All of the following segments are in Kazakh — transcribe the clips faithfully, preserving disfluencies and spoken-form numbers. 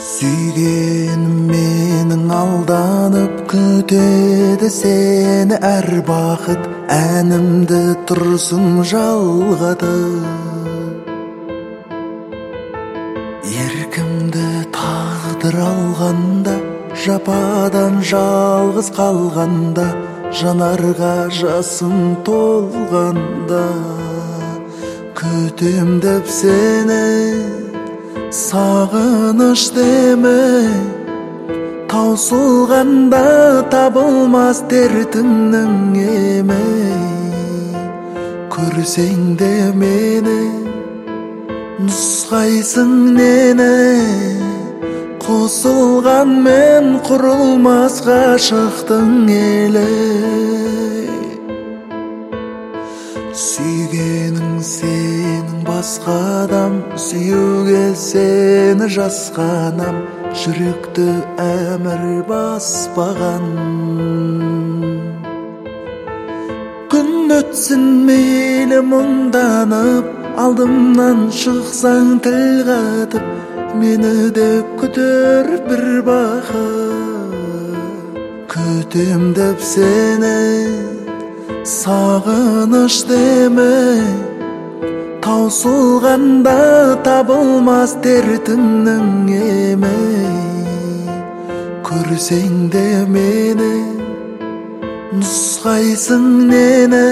Сүйгенім менің алданып күтеді сені әр бақыт, әнімді тұрсын жалғады. Еркімді тағдыр алғанда, жападан жалғыз қалғанда, жанарға жасым толғанда, күтем деп сені сағыныш деме, таусылғанда табылмас дертіңнің емі. Көрсең де мені нұсқайсың нені, қосылғанмен құрылмас ғашықтың елі. Сүйгенің сенің басқа адам, сүюге сені жасқанам, жүректі әмір баспаған. Күн өтсін мейлі мұңданып, алдымнан шықсаң тіл қатып, мені де күтер бір бақыт. Күтем деп сені сағыныш деме, таусылғанда табылмас дертіңнің емі. Көрсең де мені нұсқайсың нені,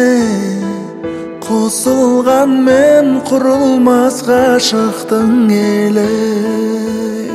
қосылғанмен құрылмас ғашықтың елі.